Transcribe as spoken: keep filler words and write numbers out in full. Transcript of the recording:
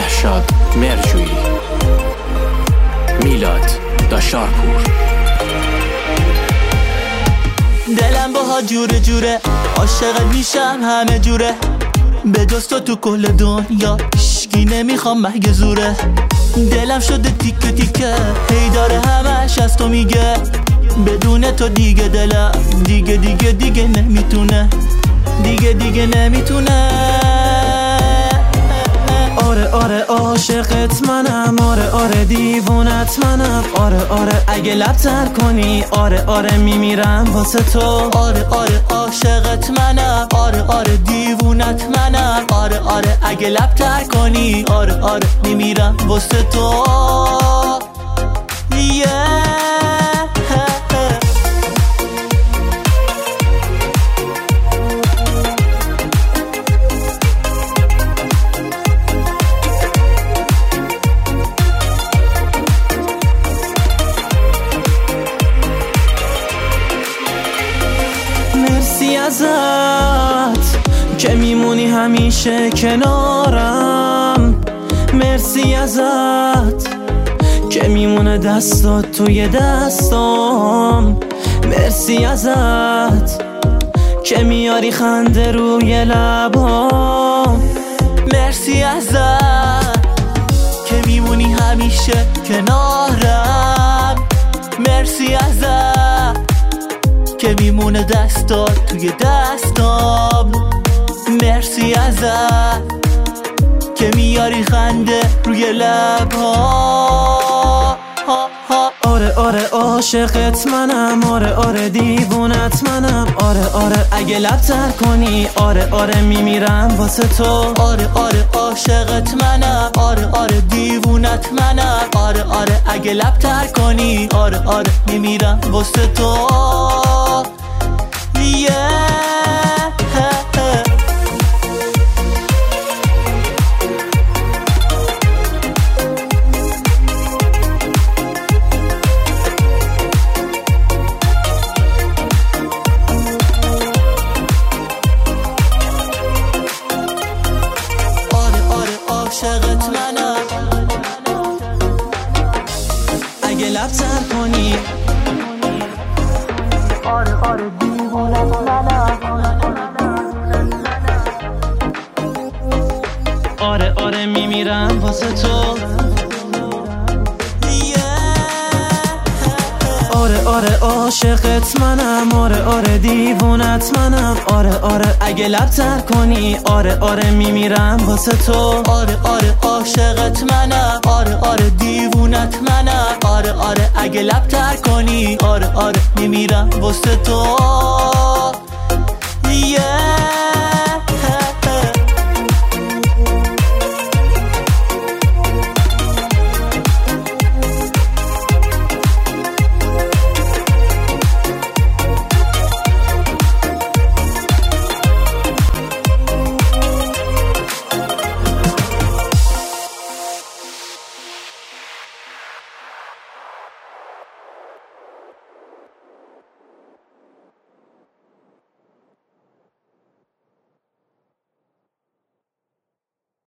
مهرشاد مرجویی، میلاد داشارپور. دلم باها جوره جوره، عاشقت میشم همه جوره، به جز تو تو کل دنیا هیچکی نمیخوام مگه زوره. دلم شده تیکه تیکه، هی داره همش از تو میگه، بدون تو دیگه دلم دیگه دیگه دیگه نمیتونه، دیگه دیگه نمیتونه. آره آره عاشقت منم، آره آره دیوونت منم، آره آره اگه لب تر کنی، آره آره میمیرم واسه تو. آره آره عاشقت منم، آره آره دیوونت منم، آره آره اگه لب تر کنی، آره آره میمیرم واسه تو. yeah. مرسی ازت که میمونی همیشه کنارم، مرسی ازت که میمونه دستات توی دستام، مرسی ازت که میاری خنده روی لبام، مرسی ازت که میمونی همیشه کنارم، مرسی ازت که میمونه دستات توی دستام، مرسی ازت که میاری خنده روی لبها. آره آره عاشقت منم، آره آره دیوونت منم، آره آره اگه لب تر کنی، آره آره میمیرم واسه تو. آره آره عاشقت منم، آره آره دیوونت منم، آره آره اگه لب تر کنی، آره آره میمیرم واسه تو. yeah. عاشقت منم اگه لب تر کنی، آره آره دیوونت منم، آره آره میمیرم واسه تو. آره آره عاشقت منم، آره آره دیوونت منم، آره آره اگه لب تر کنی، آره آره میمیرم واسه تو. آره آره عاشقت منم، آره آره دیوونت منم، آره آره اگه لب تر کنی، آره آره میمیرم واسه تو. yeah.